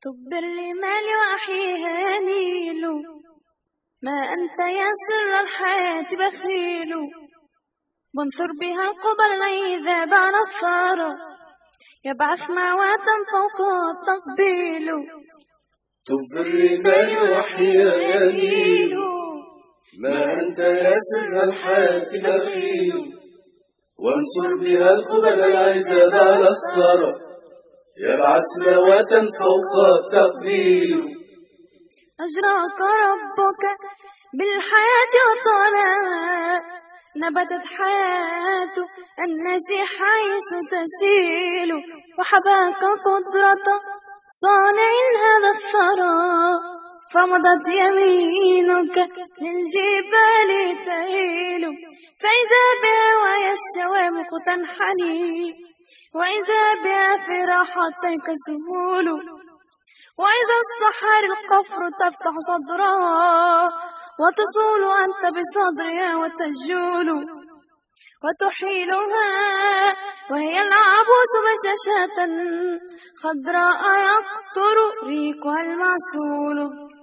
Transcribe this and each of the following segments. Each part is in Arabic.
طب الرمال وأحيها نيل، ما أنت يا سر الحياة بخيل، وانثر بها قبل العذاب على الثرى، يبعث مواتا فوق التقبيل. طب الرمال وأحيها نيل، ما أنت يا سر الحياة بخيل، وانصر بها قبل العذاب على الثرى، يبعث مواتا فوق التقدير. أجراك ربك بالحياة وطالما نبتت حياة الناس حيث تسيل، وحباك قدرة صانع هذا الثرى، فمضت يمينك للجبال تهيل، فإذا بها وهي الشوامخ تنحني، وإذا بها في راحتك سهول، وإذا الصحاري القفر تفتح صدرها، وتصول أنت بصدرها وتجول، وتحيلها وهي العبوس بشاشة خضراء يقطر ريقها المعسول.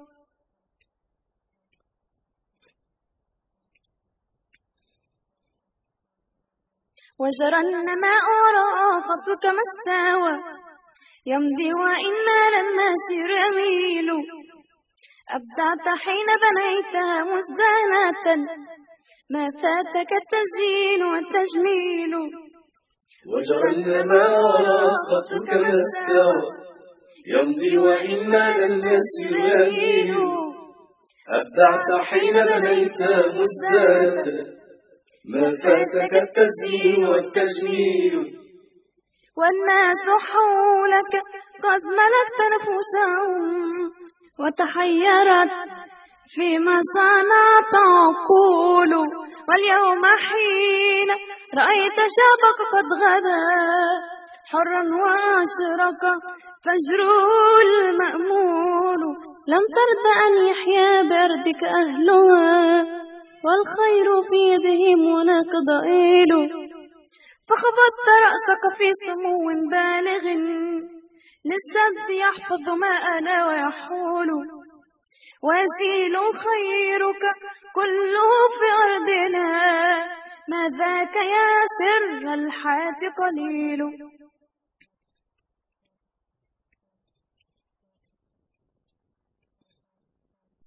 وجرى النماء وراء خطك ما استوى، يمضي وإن مال المسير يميل، أبدعت حين بنيتها مزدانة، ما فاتك التزيين والتجميل. وجرى النماء وراء خطك ما استوى، يمضي وإن مال المسير يميل، أبدعت حين بنيتها مزدانة، ما فاتك التزيين والتجميل. والناس حولك قد ملكت نفوسهم، وتحيرت فيما صنعت عقول، واليوم حين رأيت شعبك قد غدا حرا وأشرق فجره المأمول، لم ترد أن يحيا بأرضك أهلها، والخير في يدهم هناك ضئيل، فخفضت رأسك في سمو بالغ للسد يحفظ ما ألا ويحول، ويزيل خيرك كله في أرضنا، ما ذاك يا سر الحياة قليل.